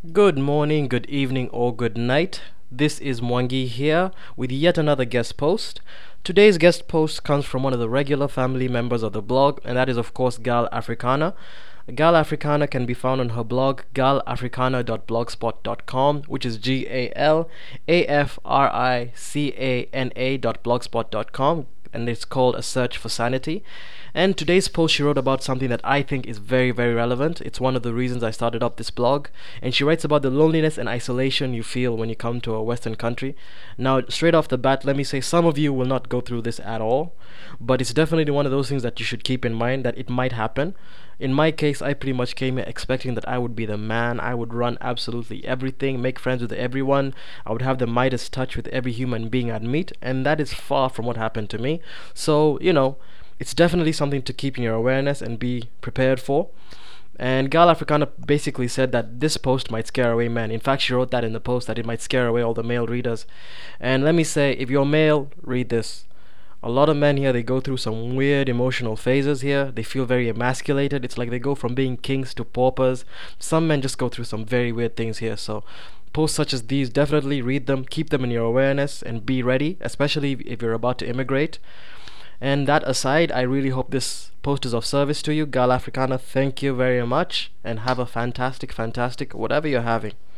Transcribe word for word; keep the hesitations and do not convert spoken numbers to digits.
Good morning, good evening, or good night. This is Mwangi here with yet another guest post. Today's guest post comes from one of the regular family members of the blog, and that is, of course, Gal Africana. Gal Africana can be found on her blog gal africana dot blogspot dot com, which is G A L A F R I C A N A dot blogspot dot com, and it's called A Search for Sanity. And today's post, she wrote about something that I think is very, very relevant. It's one of the reasons I started up this blog. And she writes about the loneliness and isolation you feel when you come to a Western country. Now, straight off the bat, let me say some of you will not go through this at all. But it's definitely one of those things that you should keep in mind that it might happen. In my case, I pretty much came here expecting that I would be the man. I would run absolutely everything, make friends with everyone. I would have the Midas touch with every human being I'd meet. And that is far from what happened to me. So, you know, it's definitely something to keep in your awareness and be prepared for. And Gal Africana basically said that this post might scare away men. In fact, she wrote that in the post that it might scare away all the male readers. And let me say, if you're male, read this. A lot of men here, they go through some weird emotional phases here. They feel very emasculated. It's like they go from being kings to paupers. Some men just go through some very weird things here. So posts such as these, definitely read them, keep them in your awareness, and be ready, especially if you're about to immigrate. And that aside, I really hope this post is of service to you. Gal Africana, thank you very much, and have a fantastic, fantastic whatever you're having.